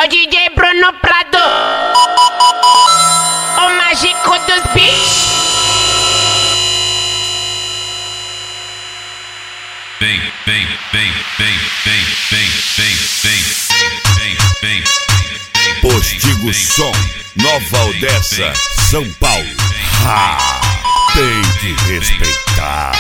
DJ Bruno Prado, o mágico dos beats. Postigo Som, Nova Odessa, São Paulo. Tem que respeitar.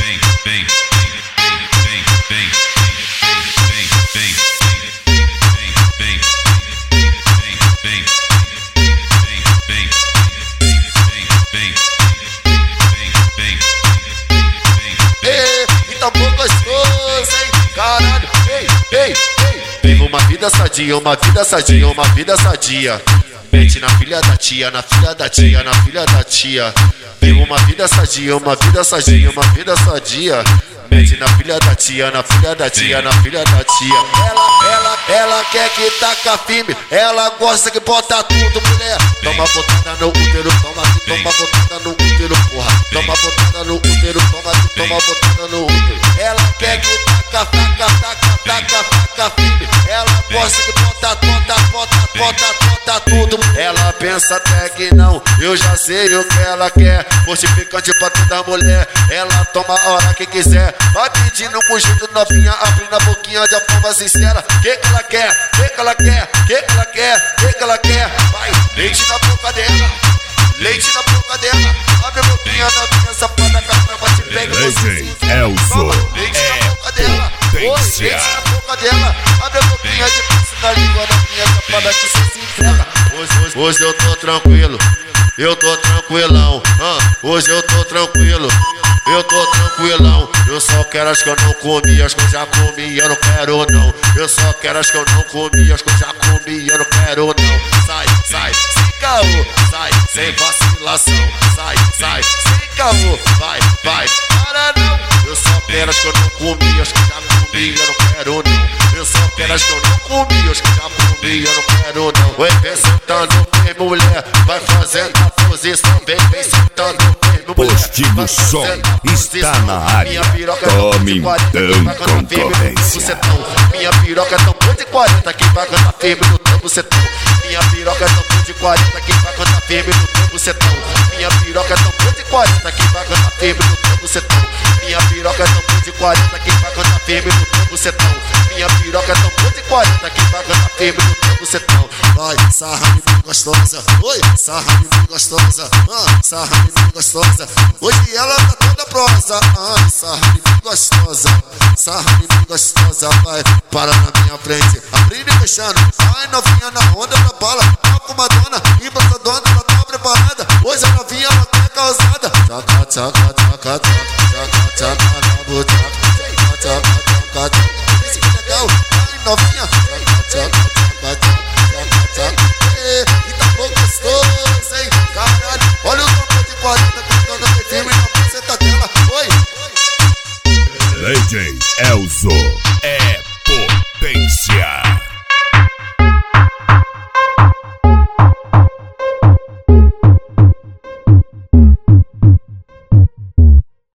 Tá bom gostoso, hein? Caralho, ei. Viva uma vida sadia, uma vida sadia, uma vida sadia. Mete na filha da tia, na filha da tia, na filha da tia. Viva uma vida sadia, uma vida sadia, uma vida sadia. Mete na filha da tia, na filha da tia, na filha da tia. Ela quer que taca firme, ela gosta que bota tudo, mulher. Toma botada no útero, toma botada no útero, porra. Toma botada no útero, toma botada no útero. Ela quer que taca firme, ela gosta que bota tudo. Ela pensa até que não, eu já sei o que ela quer. Fortificante pra toda mulher, ela toma a hora que quiser. Vai pedindo com jeito novinha, abrindo a boquinha de forma sincera. Que ela quer, que ela quer, que ela quer, que ela quer. Vai, leite na boca dela, leite na boca dela. Abre a boquinha novinha, safada, pra te pegar. Elzo, leite na boca dela, potência. leite na boca dela. Abre a boquinha de pulso na língua novinha, safada, que cê se entrega. Hoje eu tô tranquilo, eu tô tranquilão. Hoje eu tô tranquilo, eu tô tranquilão. Eu só quero as que eu não comi, as que eu já comi, eu não quero não. Eu só quero as que eu não comi, as que eu já comi, eu não quero não. Sai, sem caô, sai, sem vacilação. Sai, sem caô, vai, para não. Eu só quero as que eu não comi, as que eu já comi, eu não quero não. Eu só quero as que eu não comi, as que eu já comi, eu não quero não. Vem sentando, vem mulher, vai fazendo a posição, vem sentando, vem mulher. Postigo Som está na área. Tome então concorrência. Minha piroca é tão boa de 40 que vai cantar firme no teu bucetão. Minha piroca é tão boa de 40 que vai cantar firme no teu bucetão. Minha piroca é tão boa de 40 que vai cantar firme no teu bucetão. Minha piroca é tão boa de 40 que vai cantar firme no teu bucetão. Minha piroca é tão boa de 40 que vai cantar firme no teu bucetão. Vai, sarra de mim gostosa, oi, sarra de mim gostosa, sarra de mim gostosa. Hoje ela tá toda prosa, ai, sarra de mim gostosa, sarra de mim gostosa. Vai, para na minha frente, abrindo e fechando. Vai novinha na onda da bala, tá com Madonna, embaixadona, ela tá preparada. Hoje a novinha ela tá causada. Tchaca na butaca, tchaca.